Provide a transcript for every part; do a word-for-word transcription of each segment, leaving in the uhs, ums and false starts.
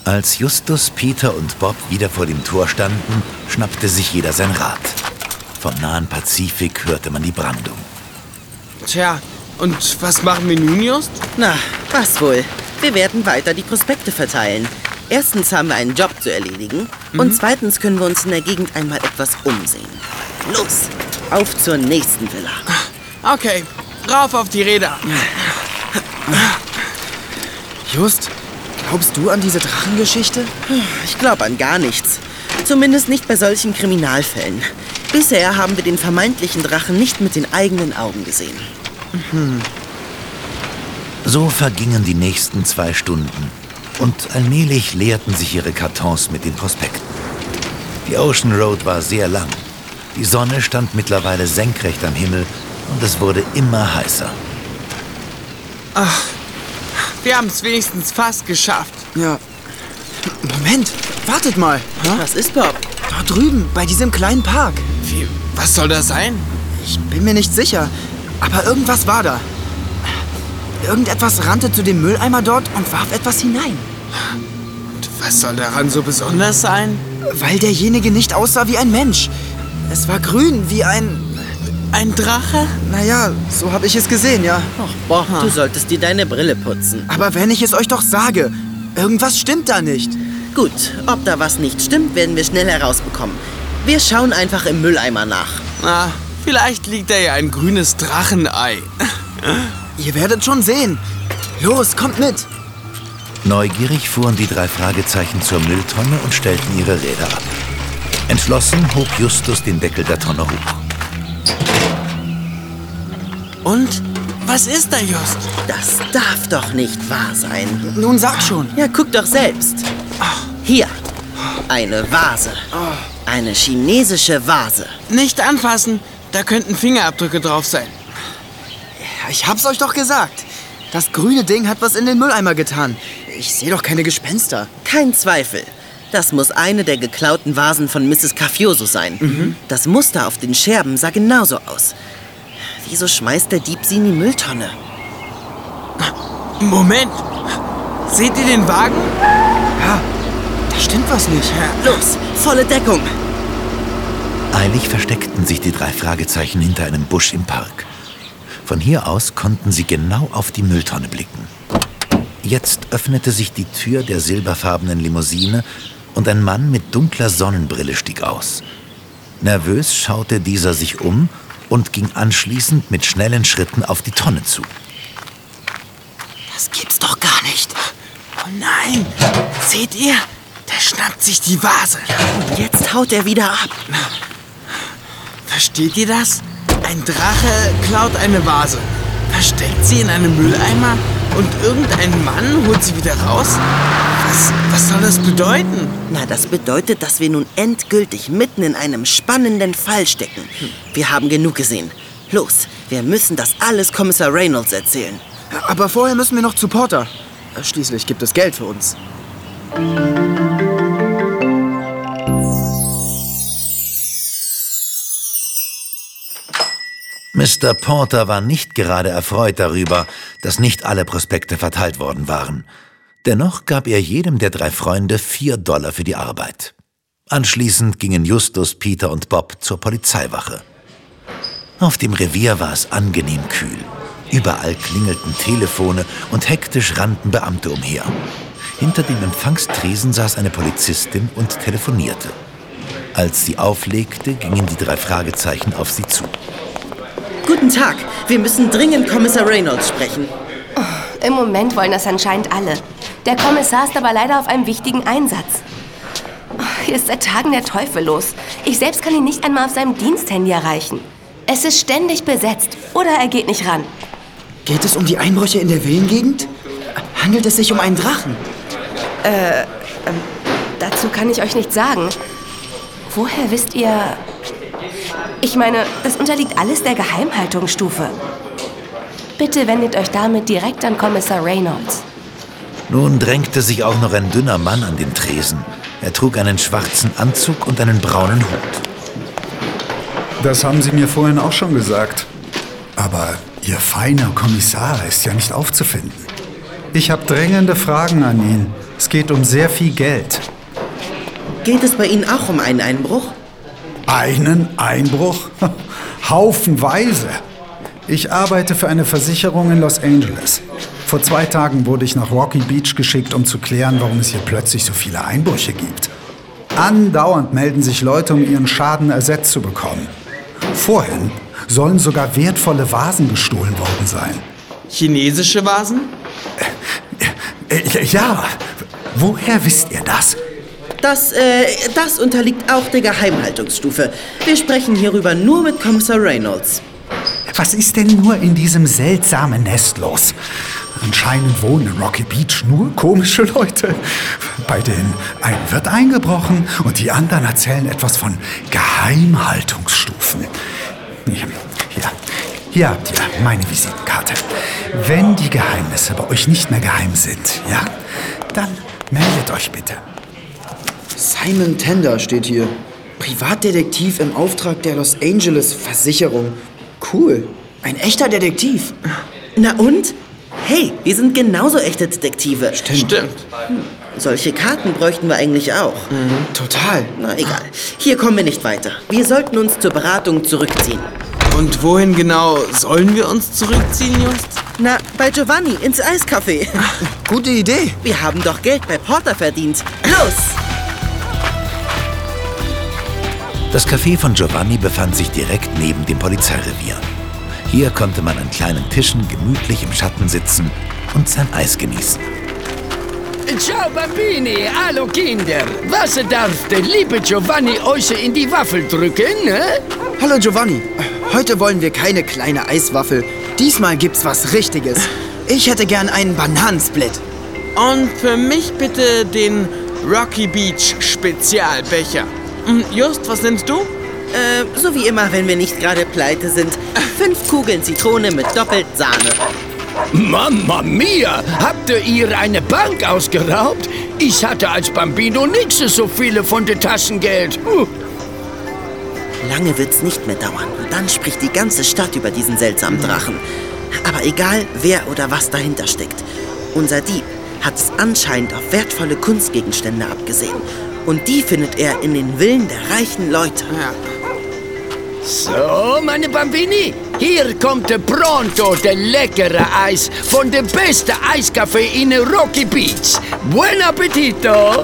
Als Justus, Peter und Bob wieder vor dem Tor standen, schnappte sich jeder sein Rad. Vom nahen Pazifik hörte man die Brandung. Tja, und was machen wir nun, Just? Na, was wohl? Wir werden weiter die Prospekte verteilen. Erstens haben wir einen Job zu erledigen mhm. und zweitens können wir uns in der Gegend einmal etwas umsehen. Los, auf zur nächsten Villa. Okay, rauf auf die Räder. Just, glaubst du an diese Drachengeschichte? Ich glaube an gar nichts. Zumindest nicht bei solchen Kriminalfällen. Bisher haben wir den vermeintlichen Drachen nicht mit den eigenen Augen gesehen. Mhm. So vergingen die nächsten zwei Stunden und allmählich leerten sich ihre Kartons mit den Prospekten. Die Ocean Road war sehr lang. Die Sonne stand mittlerweile senkrecht am Himmel und es wurde immer heißer. Ach, wir haben es wenigstens fast geschafft. Ja. Moment, wartet mal. Hä? Was ist, Bob? Da drüben, bei diesem kleinen Park. Wie, was soll das sein? Ich bin mir nicht sicher, aber irgendwas war da. Irgendetwas rannte zu dem Mülleimer dort und warf etwas hinein. Und was soll daran so besonders sein? Weil derjenige nicht aussah wie ein Mensch. Es war grün wie ein... Ein Drache? Naja, so habe ich es gesehen, ja. Ach, Bob, hm. du solltest dir deine Brille putzen. Aber wenn ich es euch doch sage, irgendwas stimmt da nicht. Gut, ob da was nicht stimmt, werden wir schnell herausbekommen. Wir schauen einfach im Mülleimer nach. Na, vielleicht liegt da ja ein grünes Drachenei. Ihr werdet schon sehen. Los, kommt mit. Neugierig fuhren die drei Fragezeichen zur Mülltonne und stellten ihre Räder ab. Entschlossen hob Justus den Deckel der Tonne hoch. Und? Was ist da, Just? Das darf doch nicht wahr sein. Nun sag schon. Ja, guck doch selbst. Hier, eine Vase. Eine chinesische Vase. Nicht anfassen, da könnten Fingerabdrücke drauf sein. Ich hab's euch doch gesagt. Das grüne Ding hat was in den Mülleimer getan. Ich sehe doch keine Gespenster. Kein Zweifel. Das muss eine der geklauten Vasen von Misses Cafioso sein. Mhm. Das Muster auf den Scherben sah genauso aus. Wieso schmeißt der Dieb sie in die Mülltonne? Moment! Seht ihr den Wagen? Ja, da stimmt was nicht. Los, volle Deckung! Eilig versteckten sich die drei Fragezeichen hinter einem Busch im Park. Von hier aus konnten sie genau auf die Mülltonne blicken. Jetzt öffnete sich die Tür der silberfarbenen Limousine und ein Mann mit dunkler Sonnenbrille stieg aus. Nervös schaute dieser sich um und ging anschließend mit schnellen Schritten auf die Tonne zu. Das gibt's doch gar nicht. Oh nein! Seht ihr? Der schnappt sich die Vase. Und jetzt haut er wieder ab. Versteht ihr das? Ein Drache klaut eine Vase, versteckt sie in einem Mülleimer und irgendein Mann holt sie wieder raus? Was, was soll das bedeuten? Na, das bedeutet, dass wir nun endgültig mitten in einem spannenden Fall stecken. Wir haben genug gesehen. Los, wir müssen das alles Kommissar Reynolds erzählen. Aber vorher müssen wir noch zu Porter. Schließlich gibt es Geld für uns. Mister Porter war nicht gerade erfreut darüber, dass nicht alle Prospekte verteilt worden waren. Dennoch gab er jedem der drei Freunde vier Dollar für die Arbeit. Anschließend gingen Justus, Peter und Bob zur Polizeiwache. Auf dem Revier war es angenehm kühl. Überall klingelten Telefone und hektisch rannten Beamte umher. Hinter dem Empfangstresen saß eine Polizistin und telefonierte. Als sie auflegte, gingen die drei Fragezeichen auf sie zu. Guten Tag, wir müssen dringend Kommissar Reynolds sprechen. Oh, im Moment wollen das anscheinend alle. Der Kommissar ist aber leider auf einem wichtigen Einsatz. Oh, hier ist seit Tagen der Teufel los. Ich selbst kann ihn nicht einmal auf seinem Diensthandy erreichen. Es ist ständig besetzt oder er geht nicht ran. Geht es um die Einbrüche in der Villengegend? Handelt es sich um einen Drachen? Äh, ähm, dazu kann ich euch nichts sagen. Woher wisst ihr... Ich meine, das unterliegt alles der Geheimhaltungsstufe. Bitte wendet euch damit direkt an Kommissar Reynolds. Nun drängte sich auch noch ein dünner Mann an den Tresen. Er trug einen schwarzen Anzug und einen braunen Hut. Das haben Sie mir vorhin auch schon gesagt. Aber Ihr feiner Kommissar ist ja nicht aufzufinden. Ich habe drängende Fragen an ihn Es geht um sehr viel Geld. Geht es bei Ihnen auch um einen Einbruch? Einen Einbruch? Haufenweise. Ich arbeite für eine Versicherung in Los Angeles. Vor zwei Tagen wurde ich nach Rocky Beach geschickt, um zu klären, warum es hier plötzlich so viele Einbrüche gibt. Andauernd melden sich Leute, um ihren Schaden ersetzt zu bekommen. Vorhin sollen sogar wertvolle Vasen gestohlen worden sein. Chinesische Vasen? Äh, ja, woher wisst ihr das? Das, äh, das unterliegt auch der Geheimhaltungsstufe. Wir sprechen hierüber nur mit Kommissar Reynolds. Was ist denn nur in diesem seltsamen Nest los? Anscheinend wohnen in Rocky Beach nur komische Leute, bei denen ein wird eingebrochen und die anderen erzählen etwas von Geheimhaltungsstufen. Hier, hier, hier habt ihr meine Visitenkarte. Wenn die Geheimnisse bei euch nicht mehr geheim sind, ja, dann meldet euch bitte. Simon Tender steht hier. Privatdetektiv im Auftrag der Los Angeles Versicherung. Cool. Ein echter Detektiv. Na und? Hey, wir sind genauso echte Detektive. Stimmt. Hm, solche Karten bräuchten wir eigentlich auch. Mhm, total. Na egal. Hier kommen wir nicht weiter. Wir sollten uns zur Beratung zurückziehen. Und wohin genau sollen wir uns zurückziehen, Just? Na, bei Giovanni ins Eiscafé. Gute Idee. Wir haben doch Geld bei Porter verdient. Los! Das Café von Giovanni befand sich direkt neben dem Polizeirevier. Hier konnte man an kleinen Tischen gemütlich im Schatten sitzen und sein Eis genießen. Ciao Bambini, hallo Kinder. Was darf der liebe Giovanni euch in die Waffel drücken, ne? Hallo Giovanni. Heute wollen wir keine kleine Eiswaffel. Diesmal gibt's was Richtiges. Ich hätte gern einen Bananensplit. Und für mich bitte den Rocky Beach Spezialbecher. Just, was nimmst du? Äh, so wie immer, wenn wir nicht gerade pleite sind. Fünf Kugeln Zitrone mit doppelt Sahne. Mamma mia, habt ihr ihr eine Bank ausgeraubt? Ich hatte als Bambino nix so viele von dem Taschengeld. Uh. Lange wird's nicht mehr dauern. Und dann spricht die ganze Stadt über diesen seltsamen Drachen. Aber egal, wer oder was dahinter steckt. Unser Dieb hat es anscheinend auf wertvolle Kunstgegenstände abgesehen. Und die findet er in den Villen der reichen Leute. Ja. So, meine Bambini, hier kommt der Pronto, der leckere Eis von dem besten Eiscafé in Rocky Beach. Buen appetito!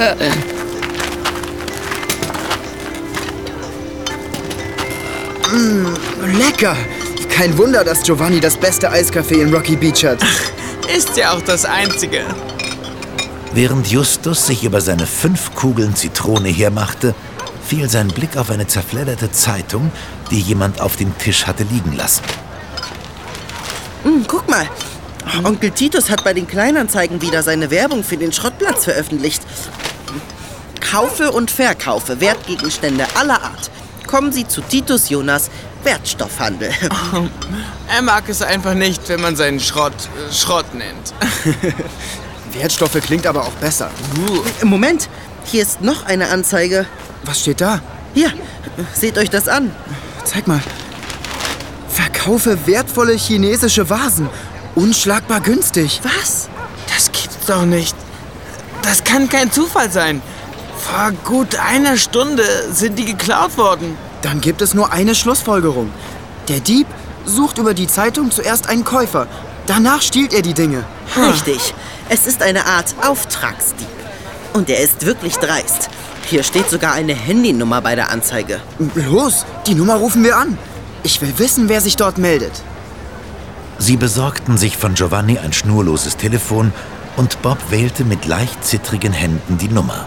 mm, lecker! Kein Wunder, dass Giovanni das beste Eiscafé in Rocky Beach hat. Ist ja auch das einzige. Während Justus sich über seine fünf Kugeln Zitrone hermachte, fiel sein Blick auf eine zerfledderte Zeitung, die jemand auf dem Tisch hatte liegen lassen. Hm, guck mal. Onkel Titus hat bei den Kleinanzeigen wieder seine Werbung für den Schrottplatz veröffentlicht. Kaufe und verkaufe Wertgegenstände aller Art. Kommen Sie zu Titus Jonas Wertstoffhandel. Er mag es einfach nicht, wenn man seinen Schrott äh, Schrott nennt. Wertstoffe klingt aber auch besser. Uh. Moment, hier ist noch eine Anzeige. Was steht da? Hier, seht euch das an. Zeig mal. Verkaufe wertvolle chinesische Vasen. Unschlagbar günstig. Was? Das gibt's doch nicht. Das kann kein Zufall sein. Vor gut einer Stunde sind die geklaut worden. Dann gibt es nur eine Schlussfolgerung. Der Dieb sucht über die Zeitung zuerst einen Käufer. Danach stiehlt er die Dinge. Richtig. Es ist eine Art Auftragsdieb. Und er ist wirklich dreist. Hier steht sogar eine Handynummer bei der Anzeige. Los, die Nummer rufen wir an. Ich will wissen, wer sich dort meldet. Sie besorgten sich von Giovanni ein schnurloses Telefon und Bob wählte mit leicht zittrigen Händen die Nummer.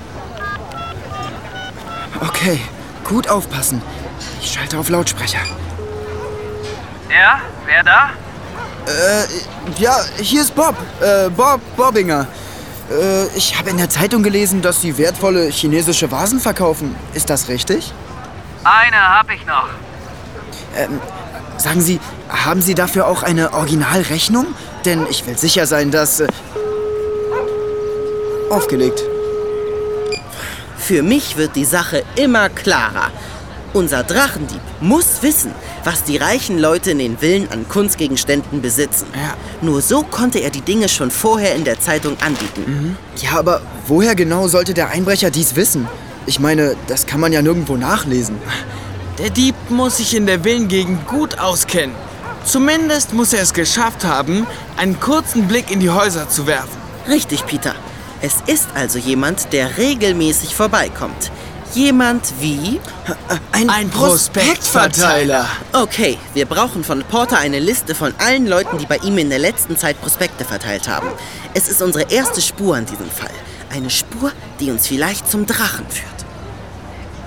Okay, gut aufpassen. Ich schalte auf Lautsprecher. Ja, wer da? Äh, ja, hier ist Bob. Äh, Bob Bobbinger. Äh, ich habe in der Zeitung gelesen, dass Sie wertvolle chinesische Vasen verkaufen. Ist das richtig? Eine hab ich noch. Ähm, sagen Sie, haben Sie dafür auch eine Originalrechnung? Denn ich will sicher sein, dass... Äh, aufgelegt. Für mich wird die Sache immer klarer. Unser Drachendieb muss wissen, was die reichen Leute in den Villen an Kunstgegenständen besitzen. Ja. Nur so konnte er die Dinge schon vorher in der Zeitung anbieten. Mhm. Ja, aber woher genau sollte der Einbrecher dies wissen? Ich meine, das kann man ja nirgendwo nachlesen. Der Dieb muss sich in der Villengegend gut auskennen. Zumindest muss er es geschafft haben, einen kurzen Blick in die Häuser zu werfen. Richtig, Peter. Es ist also jemand, der regelmäßig vorbeikommt. Jemand wie... Ein, ein Prospektverteiler. Okay, wir brauchen von Porter eine Liste von allen Leuten, die bei ihm in der letzten Zeit Prospekte verteilt haben. Es ist unsere erste Spur an diesem Fall. Eine Spur, die uns vielleicht zum Drachen führt.